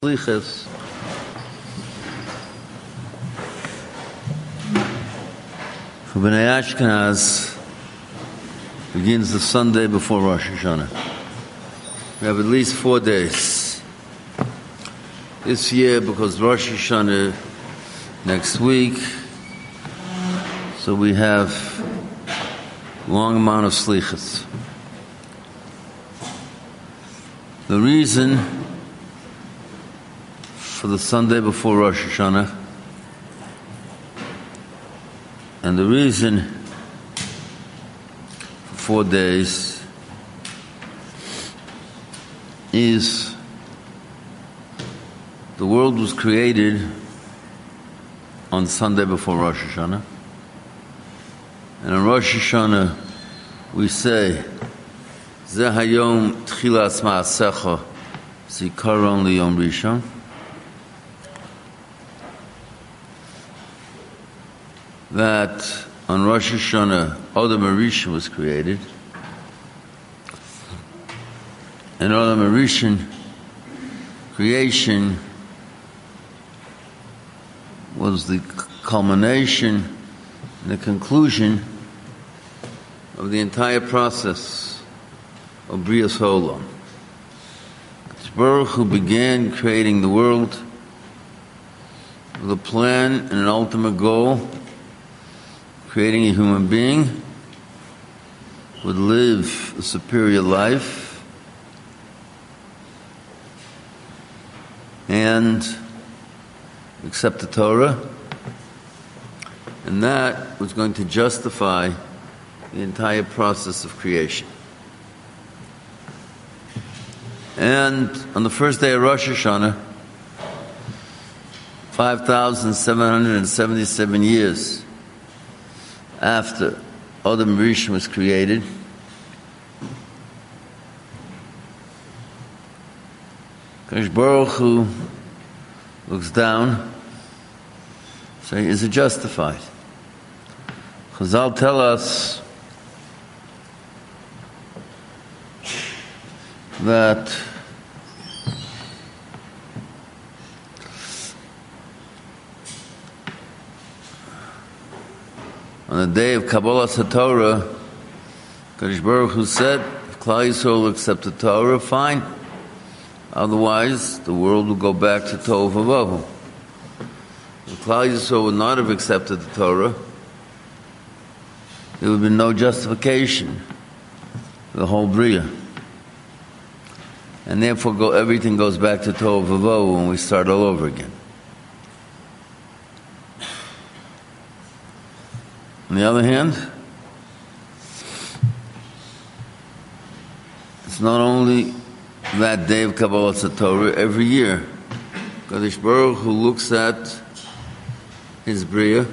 Slichas for Bnei Ashkenaz begins the Sunday before Rosh Hashanah. We have at least 4 days. This year, because Rosh Hashanah next week, so we have a long amount of Slichas. The reason for the Sunday before Rosh Hashanah, and the reason for 4 days is the world was created on Sunday before Rosh Hashanah, and on Rosh Hashanah we say Zeh hayom tchilas ma'asecha zikaron liyom rishon. That on Rosh Hashanah, Adam HaRishon was created. And Adam HaRishon creation was the culmination and the conclusion of the entire process of Brias Ha'olam. Baruch Hu began creating the world with a plan and an ultimate goal, creating a human being would live a superior life and accept the Torah, and that was going to justify the entire process of creation. And on the first day of Rosh Hashanah, 5,777 years after Adam HaRishon was created, Kadosh Baruch Hu looks down, saying, is it justified? Chazal tell us that on the day of Kabbalah Torah, Kadosh Baruch Hu said, if Klal Yisrael will accept the Torah, fine. Otherwise, the world will go back to Tohu Vavohu. If Klal Yisrael would not have accepted the Torah, there would be no justification for the whole Bria. And therefore, everything goes back to Tohu Vavohu and we start all over again. On the other hand, it's not only that day of Kabbalah Torah, every year, Kadosh Baruch Hu looks at his Bria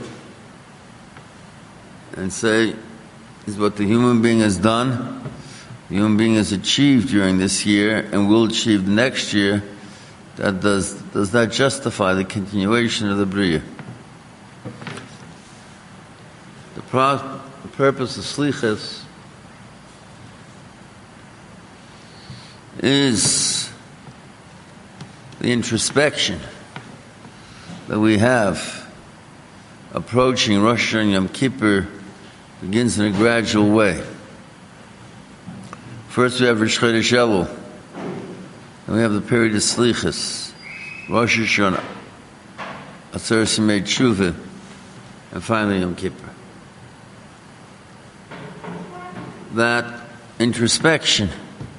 and say, this is what the human being has done, the human being has achieved during this year and will achieve next year. That does that justify the continuation of the Bria? The purpose of Slichas is the introspection that we have approaching Rosh Hashanah and Yom Kippur begins in a gradual way. First we have Rosh Chodesh Elul, and we have the period of Slichas, Rosh Hashanah, Atzeres Yemei Teshuvah, and finally Yom Kippur. That introspection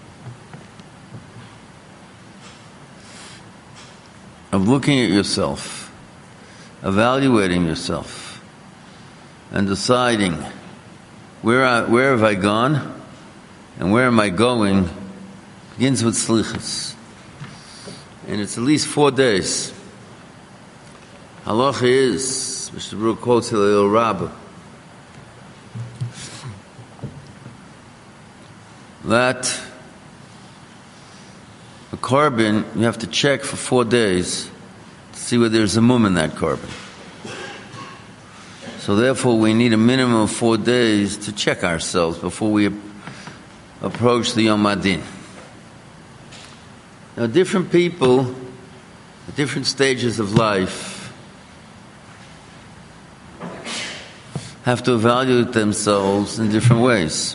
of looking at yourself, evaluating yourself, and deciding where have I gone and where am I going begins with Slichas. And it's at least 4 days. Halacha is, Mr. Baruch quotes Hillel Rabbah, that a carbon, you have to check for 4 days to see whether there's a mum in that carbon. So therefore we need a minimum of 4 days to check ourselves before we approach the Yom Adin. Now, different people at different stages of life have to evaluate themselves in different ways.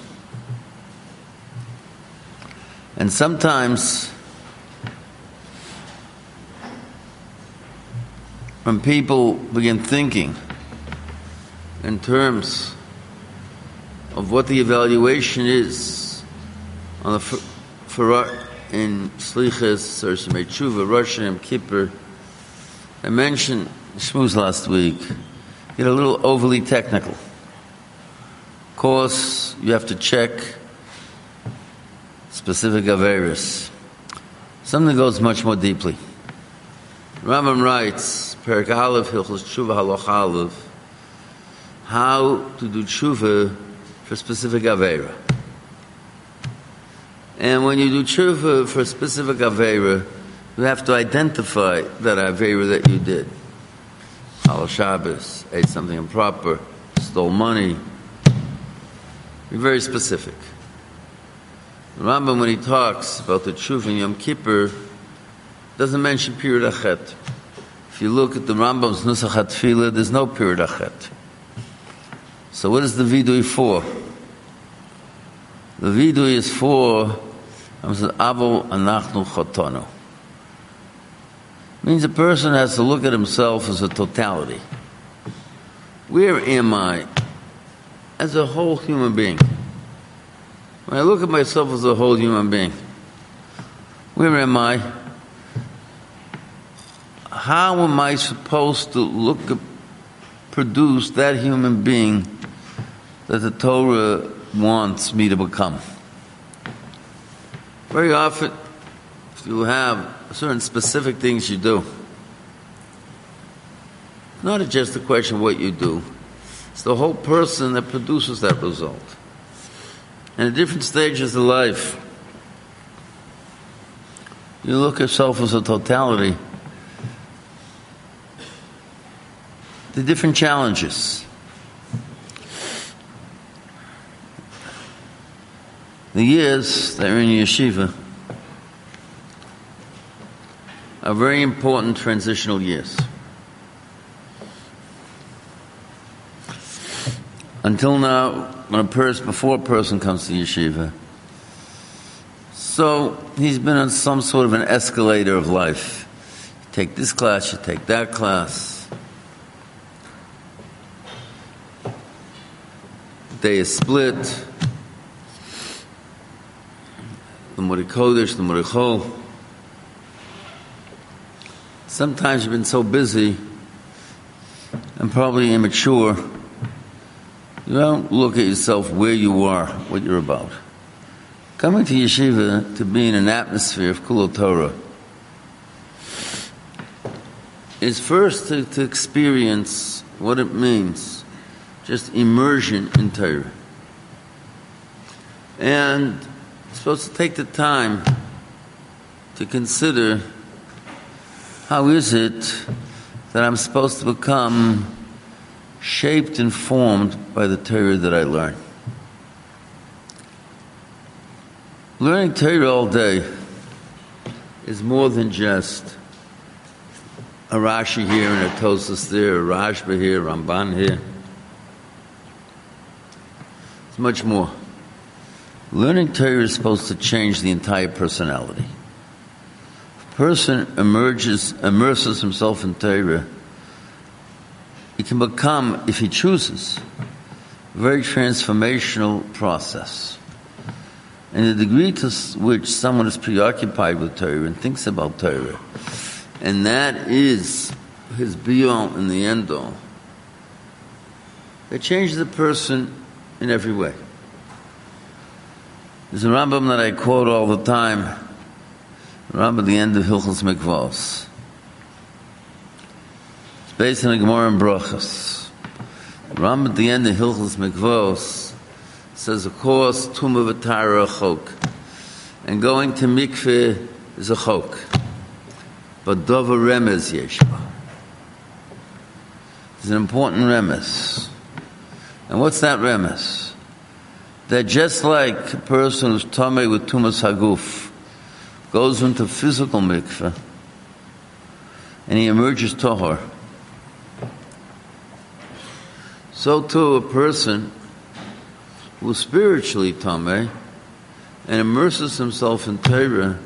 And sometimes when people begin thinking in terms of what the evaluation is on in Slichas, or Shemei Tshuva, Rosh Hashanah, Kippur, I mentioned Shmuz last week, get a little overly technical. Of course, you have to check specific Averis. Something goes much more deeply. Rambam writes, Perek Aleph, Hilchos Tshuva, Halacha Aleph, how to do tshuva for specific Avera. And when you do tshuva for a specific Avera, you have to identify that Avera that you did. Halal Shabbos, ate something improper, stole money. Be very specific. The Rambam, when he talks about the tshuva in Yom Kippur, doesn't mention Pirud Achet. If you look at the Rambam's Nusach HaTfilah, there's no Pirud Achet. So what is the vidui for? The vidui is for Avo Anachnu Chotonu. Means a person has to look at himself as a totality. Where am I as a whole human being? When I look at myself as a whole human being, where am I? How am I supposed to produce that human being that the Torah wants me to become? Very often, you have certain specific things you do. It's not just a question of what you do. It's the whole person that produces that result. And at different stages of life, you look at yourself as a totality. The different challenges. The years that are in yeshiva are very important transitional years. Until now, when before a person comes to yeshiva, so he's been on some sort of an escalator of life. You take this class, you take that class. Day is split. The Limudei Kodesh, the Limudei Chol. Sometimes you've been so busy and probably immature, you don't look at yourself where you are, what you're about. Coming to yeshiva to be in an atmosphere of Kulot Torah is first to experience what it means, just immersion in Torah. And you're supposed to take the time to consider, how is it that I'm supposed to become shaped and formed by the Torah that I learn? Learning Torah all day is more than just a Rashi here and a Tosas there, a Rashba here, a Ramban here. It's much more. Learning Torah is supposed to change the entire personality. If a person immerses himself in Torah, he can become, if he chooses, a very transformational process. And the degree to which someone is preoccupied with Torah and thinks about Torah, and that is his be-all and the end-all, it changes the person in every way. There's a Rambam that I quote all the time, Rambam at the end of Hilchos Mikvos. It's based on the Gemara in Brachos. Rambam at the end of Hilchos Mikvos says, of course, Tumah v'Tara a chok, and going to mikveh is a chok, but Dover remez yeshba. It's an important remez. And what's that remez? That just like a person who's tamei with tumas haguf goes into physical mikveh, and he emerges tahor. So too a person who is spiritually tameh and immerses himself in Torah,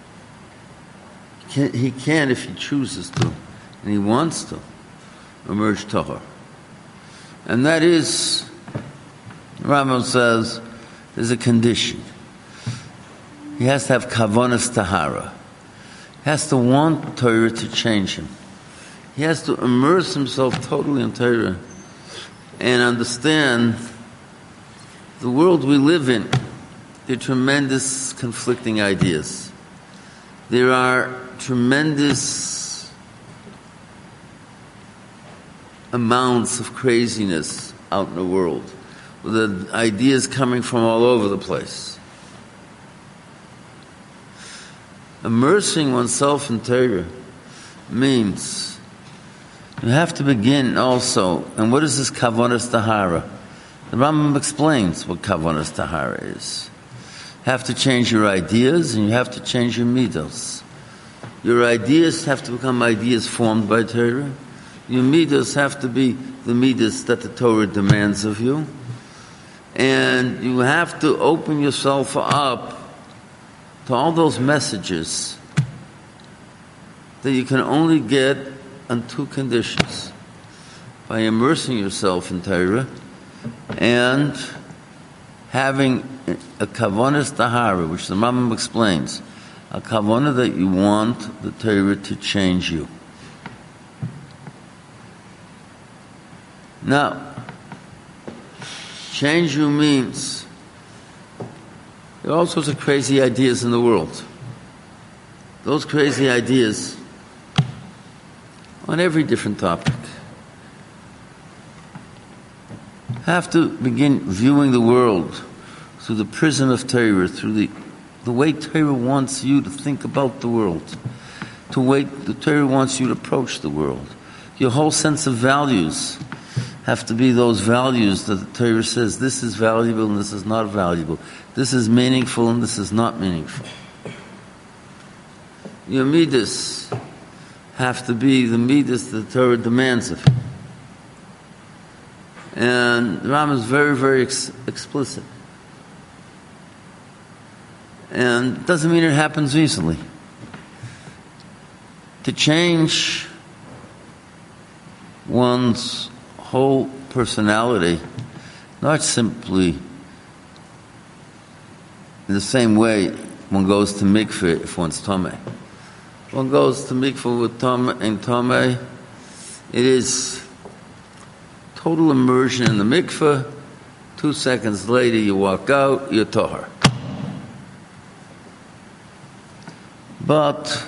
he can, if he chooses to, and he wants to, emerge tahor. And that is, the Rambam says, is a condition. He has to have kavanas tahara. He has to want Torah to change him. He has to immerse himself totally in Torah and understand the world we live in. There are tremendous conflicting ideas. There are tremendous amounts of craziness out in the world, with the ideas coming from all over the place. Immersing oneself in Torah means you have to begin also. And what is this kavanas tahara? The Rambam explains what kavanas tahara is. You have to change your ideas and you have to change your midos. Your ideas have to become ideas formed by Torah. Your midos have to be the midos that the Torah demands of you. And you have to open yourself up to all those messages that you can only get on two conditions: by immersing yourself in Torah and having a kavanas tahara, which the Rambam explains, a kavanah that you want the Torah to change you. Now, change you means there are all sorts of crazy ideas in the world. Those crazy ideas on every different topic have to begin viewing the world through the prism of Torah, through the way Torah wants you to think about the world, the way the Torah wants you to approach the world. Your whole sense of values have to be those values that the Torah says this is valuable and this is not valuable. This is meaningful and this is not meaningful. Your midas have to be the midas that the Torah demands of you. And the Rambam is very, very explicit. And it doesn't mean it happens easily. To change one's whole personality, not simply in the same way one goes to mikveh if one's tameh. One goes to mikveh with tameh and tameh. It is total immersion in the mikveh. 2 seconds later you walk out, you're tahor. But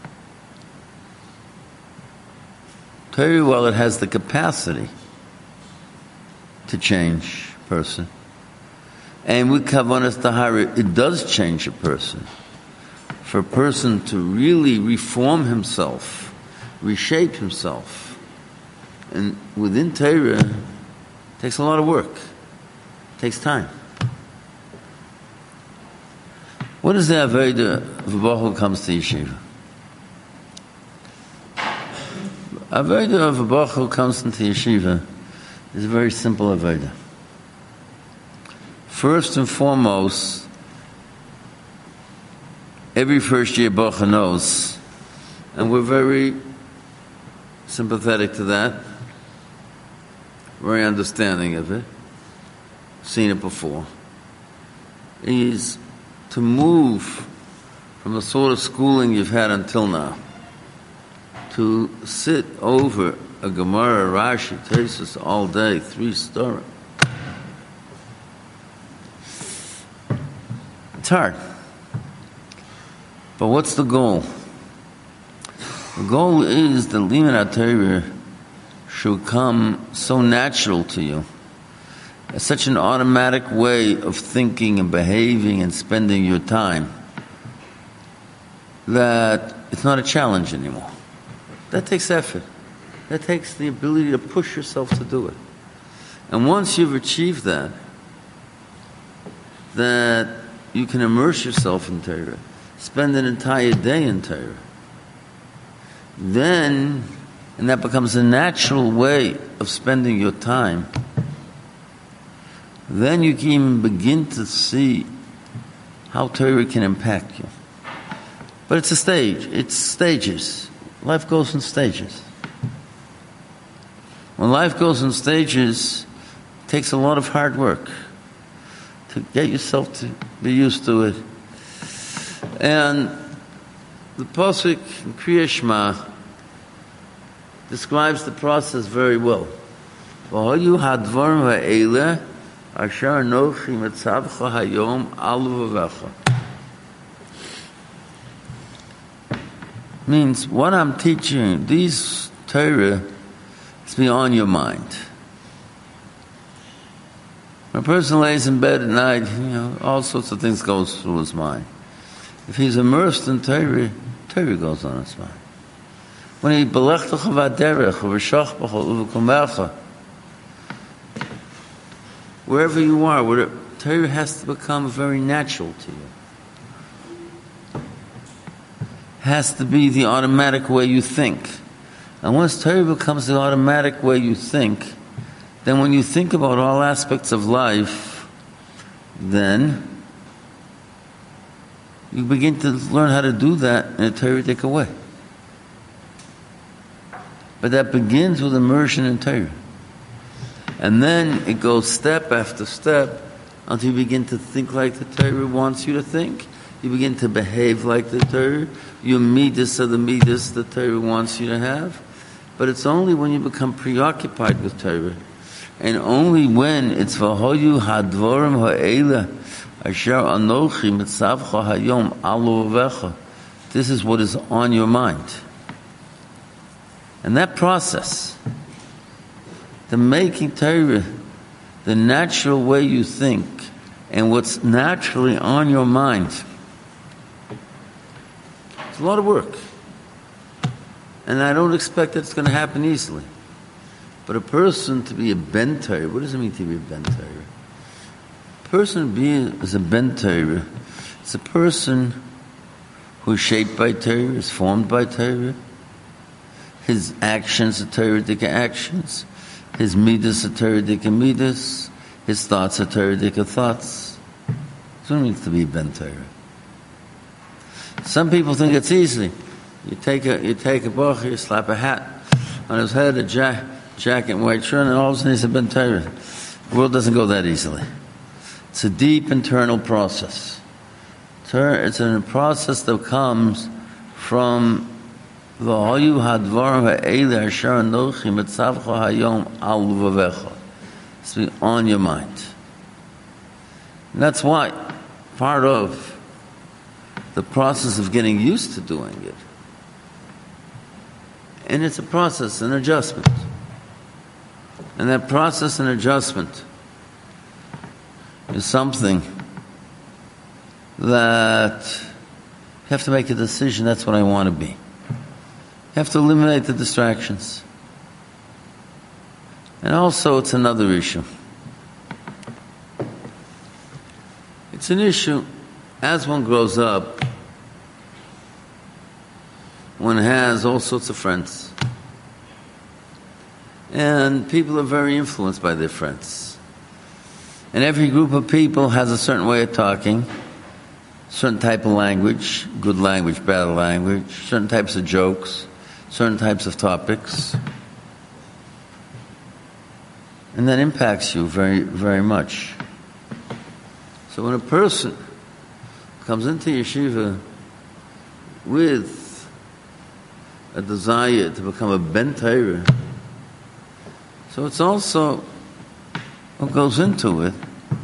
Torah, while it has the capacity to change a person, and with kavanas tahara, it does change a person. For a person to really reform himself, reshape himself, and within Torah, it takes a lot of work. It takes time. What is the Avodah of a Bach who comes to yeshiva? Avodah of a Bach who comes into yeshiva is a very simple Avodah. First and foremost, every first year Bacha knows, and we're very sympathetic to that, very understanding of it, seen it before, is to move from the sort of schooling you've had until now to sit over a Gemara, Rashi, Tosfos all day, 3 story. It's hard. But what's the goal? The goal is that Limud HaTorah should come so natural to you, as such an automatic way of thinking and behaving and spending your time, that it's not a challenge anymore. That takes effort. That takes the ability to push yourself to do it. And once you've achieved that you can immerse yourself in Torah, spend an entire day in Torah, then, and that becomes a natural way of spending your time, then you can even begin to see how Torah can impact you. But it's a stage. It's stages. Life goes in stages. When life goes in stages, it takes a lot of hard work to get yourself to be used to it. And the Pasuk in Kriya Shema describes the process very well. V'hoyu hadvarim ha'eleh asher anochi metzavcha hayom al uvavecha. Means what I'm teaching, these Torah, is beyond your mind. When a person lays in bed at night, all sorts of things goes through his mind. If he's immersed in Torah, Torah goes on his mind. When he belechtacha v'aderech v'shachbacha u'v'kumecha, wherever you are, Torah has to become very natural to you. Has to be the automatic way you think. And once Torah becomes the automatic way you think, then when you think about all aspects of life, then you begin to learn how to do that in a Torah-tic way. But that begins with immersion in Torah. And then it goes step after step until you begin to think like the Torah wants you to think. You begin to behave like the Torah. Your midas are the midas the Torah wants you to have. But it's only when you become preoccupied with Torah, and only when it's v'hoyu hadvorim ha'ela asher anochi mitzavcha hayom al uvavecha. This is what is on your mind. And that process, the making Torah the natural way you think and what's naturally on your mind, it's a lot of work. And I don't expect that it's going to happen easily. But a person to be a ben Torah, what does it mean to be a ben Torah? A person is a ben Torah. It's a person who is shaped by Torah, is formed by Torah. His actions are Torah-dik actions. His midas are Torah-dik midas. His thoughts are Torah-dik thoughts. That's what it means to be a ben Torah. Some people think it's easy. You take a bracha, you slap a hat on his head, a jacket and white shirt, and all of a sudden he's a ben Torah. The world doesn't go that easily. It's a deep internal process. It's a process that comes from v'hoyu hadvarim ha'eleh asher anochi metzavcha hayom al uvavecha. It's to be on your mind. And that's why part of the process of getting used to doing it, and it's a process, an adjustment. And that process and adjustment is something that you have to make a decision, that's what I want to be. You have to eliminate the distractions. And also it's another issue. It's an issue, as one grows up, one has all sorts of friends. And people are very influenced by their friends. And every group of people has a certain way of talking, certain type of language, good language, bad language, certain types of jokes, certain types of topics. And that impacts you very, very much. So when a person comes into yeshiva with a desire to become a ben Torah, so it's also, what goes into it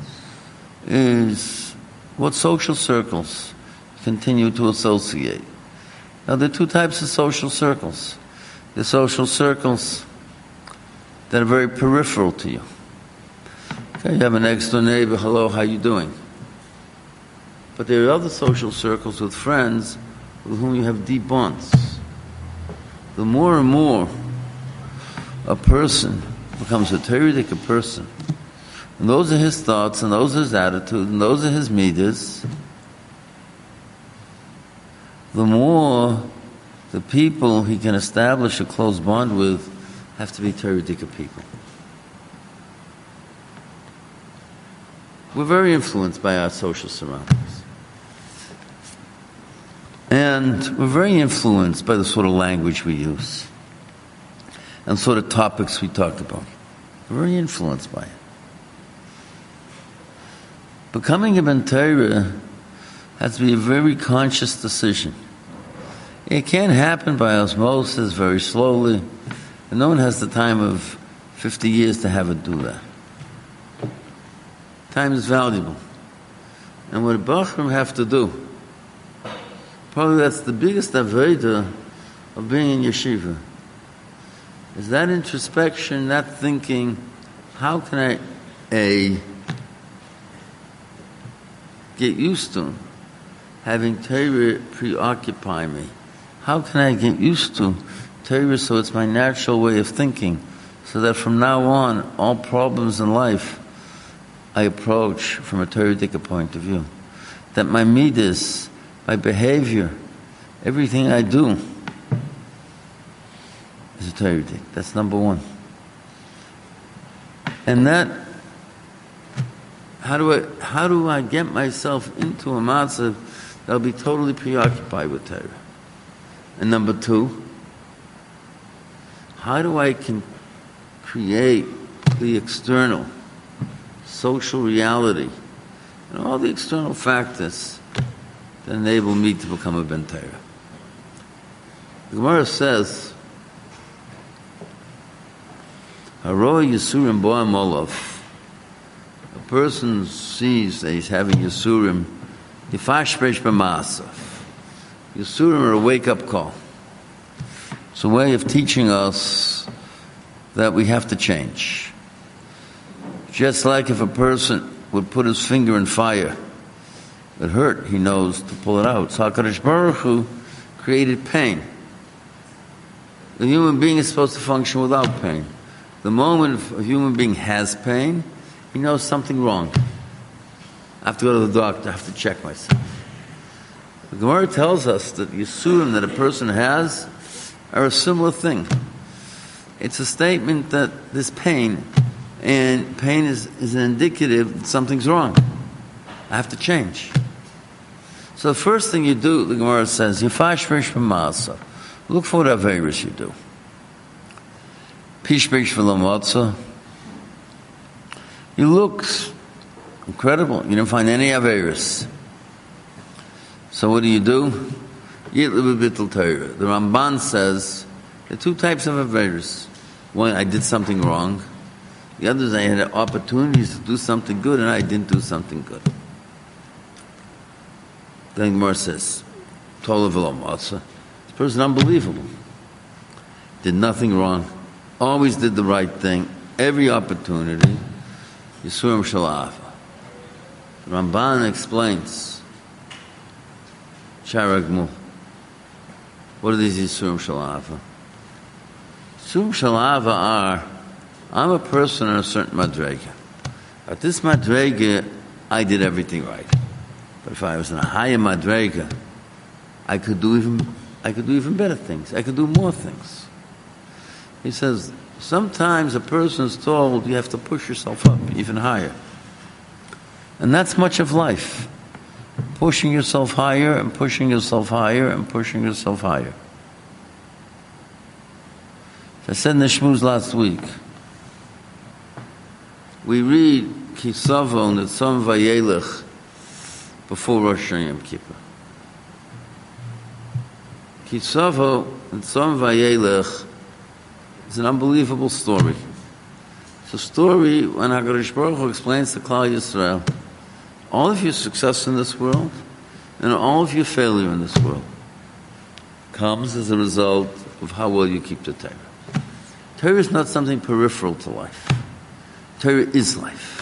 is what social circles continue to associate. Now there are two types of social circles. The social circles that are very peripheral to you. Okay, you have an next door neighbor, hello, how you doing? But there are other social circles with friends with whom you have deep bonds. The more and more a person becomes a Torah-dik person, and those are his thoughts, and those are his attitude, and those are his midas, the more the people he can establish a close bond with have to be Torah-dika people. We're very influenced by our social surroundings. And we're very influenced by the sort of language we use and sort of topics we talk about. We're very influenced by it. Becoming a Ben Torah has to be a very conscious decision. It can't happen by osmosis, very slowly, and no one has the time of 50 years to have it do that. Time is valuable. And what Bachram have to do, probably that's the biggest avodah of being in yeshiva, is that introspection, that thinking, how can I get used to having Torah preoccupy me? How can I get used to Torah so it's my natural way of thinking, so that from now on, all problems in life I approach from a Torah-dika point of view? That my midas, my behavior, everything I do is a Torah-dik. That's number one. And that, how do I get myself into a matzav that'll be totally preoccupied with Torah? And number two, how do I create the external social reality and all the external factors that enable me to become a Ben Torah? The Gemara says, Haroi Yisurim Boam Olav. A person sees that he's having Yisurim, Yifashpesh B'Maasav. Yisurim are a wake-up call. It's a way of teaching us that we have to change. Just like if a person would put his finger in fire, it hurt, he knows to pull it out. So HaKadosh Baruch Hu created pain. The human being is supposed to function without pain. The moment a human being has pain, he knows something wrong. I have to go to the doctor, I have to check myself. The Gemara tells us that Yisurim that a person has are a similar thing. It's a statement that there's pain, and pain is an indicative that something's wrong. I have to change. So the first thing you do, the Gemara says, Yifashpesh B'Maasav. Look for what Averis you do. Pishpesh V'Lamotza. You look incredible. You didn't find any Averis. So what do? Yitlu B'Bittul Torah. The Ramban says there are two types of Averis. One, I did something wrong. The other is I had opportunities to do something good and I didn't do something good. Then Gemara says, Tola V'Lamotza. This person is unbelievable. Did nothing wrong. Always did the right thing. Every opportunity. Yisurim Shalava. The Ramban explains, Charagmu. What are these Yisurim Shalava? Yisurim Shalava are, I'm a person in a certain madrega. At this madrega, I did everything right. But if I was in a higher madrega, I could do even better things. I could do more things. He says, sometimes a person is told you have to push yourself up even higher. And that's much of life. Pushing yourself higher and pushing yourself higher and pushing yourself higher. I said in the Shmuz last week, we read Kisavo and Tzom Vayelech before Rosh Hashanah Yom Kippur. Kisavo and Tzom Vayelech is an unbelievable story. It's a story when HaKadosh Baruch Hu explains to Klal Yisrael all of your success in this world and all of your failure in this world comes as a result of how well you keep the Torah. Torah is not something peripheral to life. Torah is life.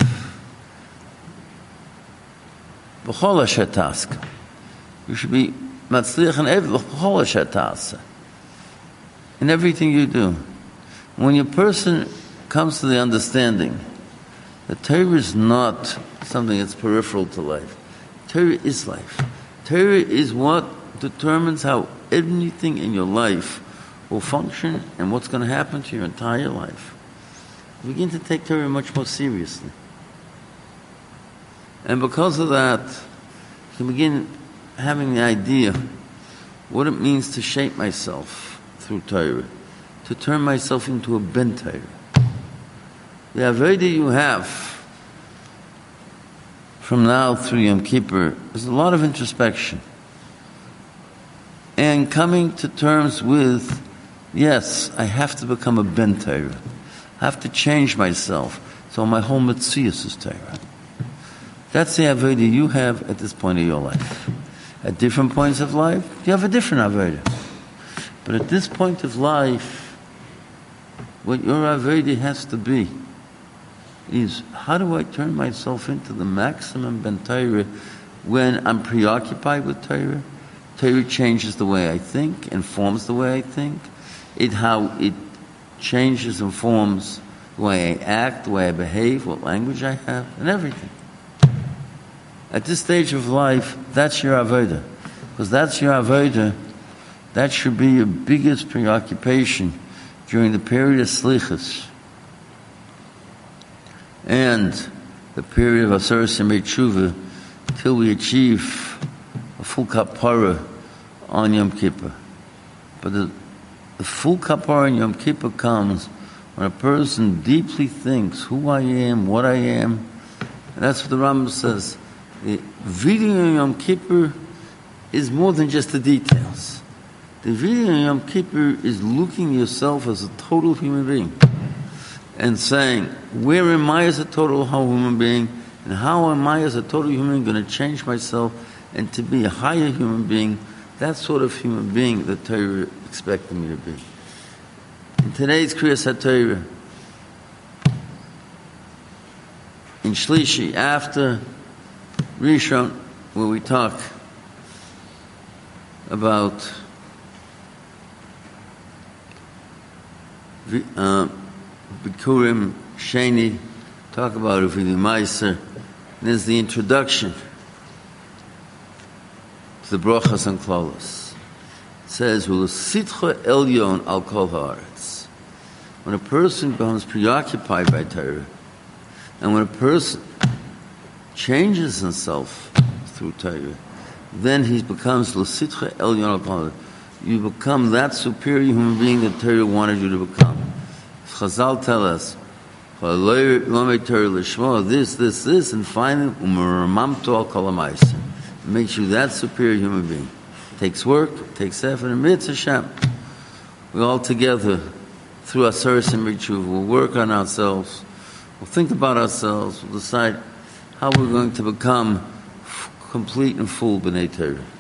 B'chol asher taska. You should be matzliach b'chol asher tasa. In everything you do. When your person comes to the understanding that Torah is not something that's peripheral to life. Torah is life. Torah is what determines how anything in your life will function and what's going to happen to your entire life. You begin to take Torah much more seriously. And because of that, you can begin having the idea what it means to shape myself through Torah, to turn myself into a ben Torah. The Avodah you have from now through Yom Kippur is a lot of introspection and coming to terms with, yes, I have to become a ben Torah. I have to change myself so my whole Metzius is Torah. That's the Avodah you have at this point of your life. At different points of life, you have a different Avodah. But at this point of life, what your Avodah has to be is, how do I turn myself into the maximum ben Torah when I'm preoccupied with Torah? Torah changes the way I think, informs the way I think. How it changes and forms the way I act, the way I behave, what language I have, and everything. At this stage of life, that's your Avodah. Because that's your Avodah, that should be your biggest preoccupation during the period of Slichus and the period of Aseres Yemei Tshuva till we achieve a full kapara on Yom Kippur. But the full kapara on Yom Kippur comes when a person deeply thinks who I am, what I am. And that's what the Rambam says. The video on Yom Kippur is more than just the details. The video on Yom Kippur is looking at yourself as a total human being and saying, where am I as a total human being, and how am I as a total human being going to change myself and to be a higher human being, that sort of human being that Torah expected me to be. In today's Kriyas HaTorah, in Shlishi, after Rishon, where we talk about Bikurim Sheni, talk about Uvidi Meiser. There's the introduction to the Brachas and Klalos. It says, "U'l'sitcha elyon al kol haaretz." When a person becomes preoccupied by Torah, and when a person changes himself through Torah, then he becomes l'sitcha elyon al kol haaretz. You become that superior human being that Torah wanted you to become. Chazal tell us, this, and finally, it makes you that superior human being. It takes work, it takes effort, and Mitzvah Hashem. We all together, through Aseres Yemei Tshuva, we'll work on ourselves, we'll think about ourselves, we'll decide how we're going to become complete and full B'nai Torah.